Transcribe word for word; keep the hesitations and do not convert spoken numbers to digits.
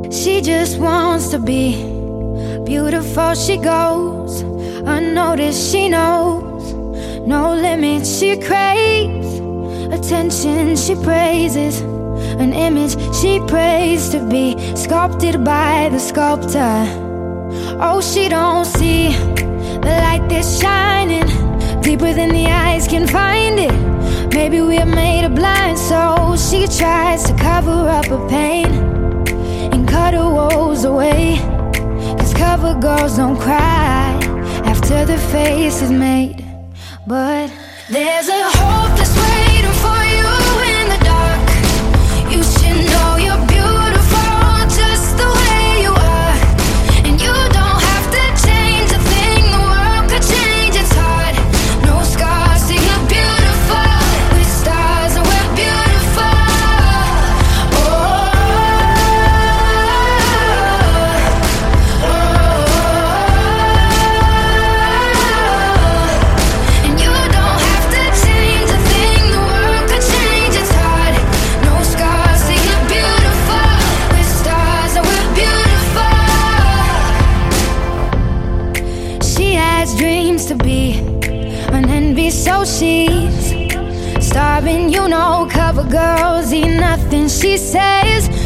She just wants to be beautiful. She goes unnoticed. She knows no limits. She craves attention. She praises an image she prays to be sculpted by the sculptor. Oh, she don't see the light that's shining deeper than the eyes can find it. Maybe we're made of blind, so she tries to cover up her pain and cut her woes away. Cause cover girls don't cry after the face is made. But there's a hope that's waiting for you in the dark. You should know you're beautiful just the way you are. And you don't have to change a thing, the world could change its heart. No scars to you're beautiful, with stars and we're beautiful. Oh, oh, oh. And you don't have to change a thing, the world could change its heart. No scars to you're beautiful, with stars and we're beautiful. She has dreams to be an envy, so she's starving. You know, cover girls eat nothing. She says